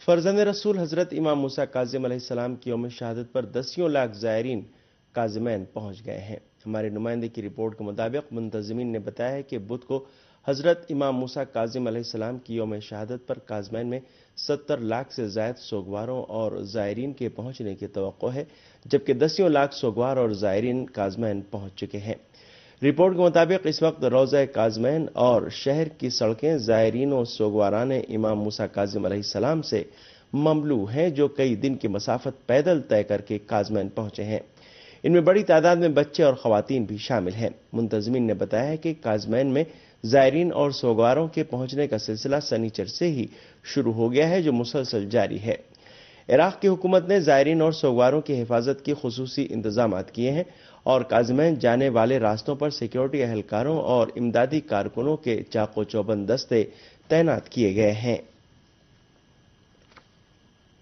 فرزند رسول حضرت امام موسیٰ کاظم علیہ السلام کی یوم شہادت پر دسیوں لاکھ زائرین کاظمین پہنچ گئے ہیں۔ ہمارے نمائندے کی رپورٹ کے مطابق منتظمین نے بتایا ہے کہ بدھ کو حضرت امام موسیٰ کاظم علیہ السلام کی یوم شہادت پر کاظمین میں 70 لاکھ سے زائد سوگواروں اور زائرین کے پہنچنے کی توقع ہے، جبکہ دسیوں لاکھ سوگوار اور زائرین کاظمین پہنچ چکے ہیں۔ رپورٹ کے مطابق اس وقت روضہ کاظمین اور شہر کی سڑکیں زائرین و سوگواران امام موسیٰ کاظم علیہ السلام سے مملو ہیں، جو کئی دن کی مسافت پیدل طے کر کے کاظمین پہنچے ہیں۔ ان میں بڑی تعداد میں بچے اور خواتین بھی شامل ہیں۔ منتظمین نے بتایا ہے کہ کاظمین میں زائرین اور سوگواروں کے پہنچنے کا سلسلہ سنیچر سے ہی شروع ہو گیا ہے، جو مسلسل جاری ہے۔ عراق کی حکومت نے زائرین اور سوگواروں کی حفاظت کے خصوصی انتظامات کیے ہیں اور کاظمین جانے والے راستوں پر سیکیورٹی اہلکاروں اور امدادی کارکنوں کے چاق و چوبند دستے تعینات کیے گئے ہیں۔